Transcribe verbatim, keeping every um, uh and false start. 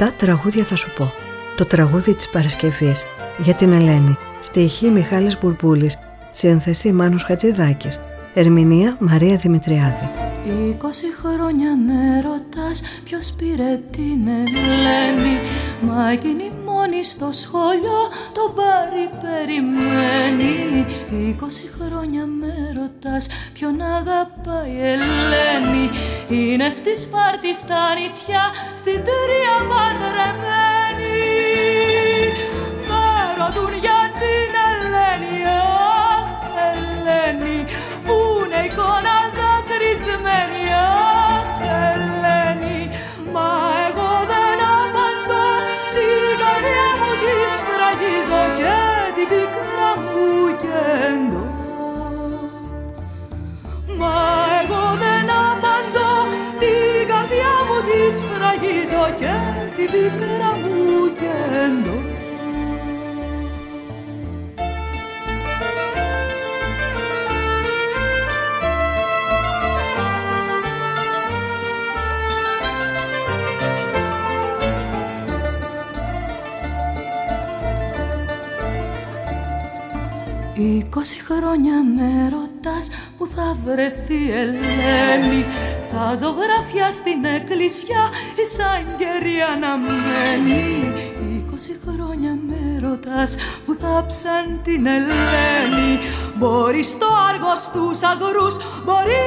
Επτά τραγούδια θα σου πω. Το τραγούδι της Παρασκευής για την Ελένη. Στιχή Μιχάλης Μπουρμπούλης. Σύνθεση Μάνος Χατζηδάκης. Ερμηνεία Μαρία Δημητριάδη. Είκοσι χρόνια με ρωτάς ποιος πήρε την Ελένη, μα εκείνη μόνη στο σχολείο το πάρει περιμένει. Είκοσι χρόνια με ρωτάς ποιον αγαπάει η Ελένη, είναι στη Σπάρτη στα νησιά στην Τρία παντρεμένη. Με ρωτούν για την Ελένη, αχ Ελένη, που είναι εικόνα δακρυσμένη, αχ Ελένη, μα εγώ δεν απαντώ, την καρδιά μου τη σφραγίζω και την πίκρα μου κεντώ. Μα εγώ δεν απαντώ, την καρδιά μου τη σφραγίζω και την πίκρα μου κεντώ. Είκοσι χρόνια με ρωτάς που θα βρεθεί η Ελένη, σαν ζωγραφιά στην εκκλησιά ή σαν κερί αναμένη. Είκοσι χρόνια με ρωτάς που θάψαν την Ελένη, μπορεί στο Άργος τους αγρούς, μπορεί